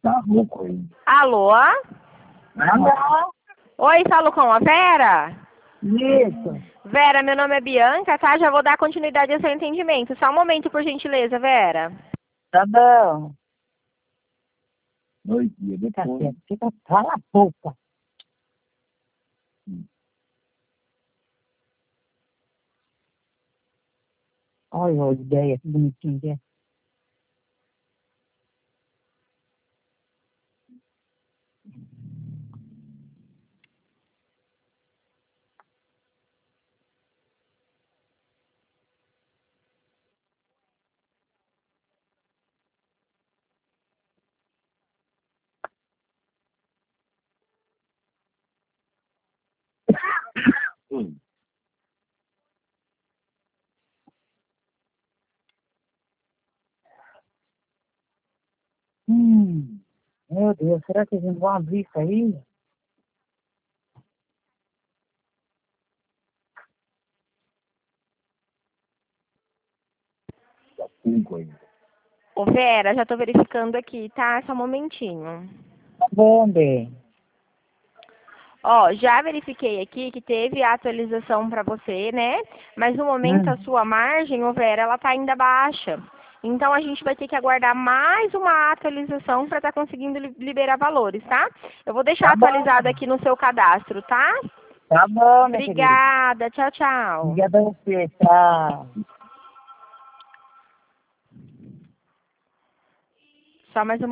tá louco aí. Alô? Alô? Oi, falo com a Vera? Isso. Vera, meu nome é Bianca, tá? Já vou dar continuidade ao seu entendimento. Só um momento, por gentileza, Vera. Tá bom. 2 dias depois. Fica, cala a boca. Olha a ideia, que bonitinha que é. Meu Deus, será que eles vão abrir isso aí? Tá 5 ainda. Ô, Vera, já tô verificando aqui, tá? Só um momentinho. Tá bom, bem. Ó, já verifiquei aqui que teve a atualização para você, né? Mas no momento a sua margem, ô Vera, ela tá ainda baixa. Então a gente vai ter que aguardar mais uma atualização para estar conseguindo liberar valores, tá? Eu vou deixar Tá bom. atualizado aqui no seu cadastro, tá? Tá bom, minha querida. Obrigada, tchau, tchau. Obrigada a você, tchau. Só mais um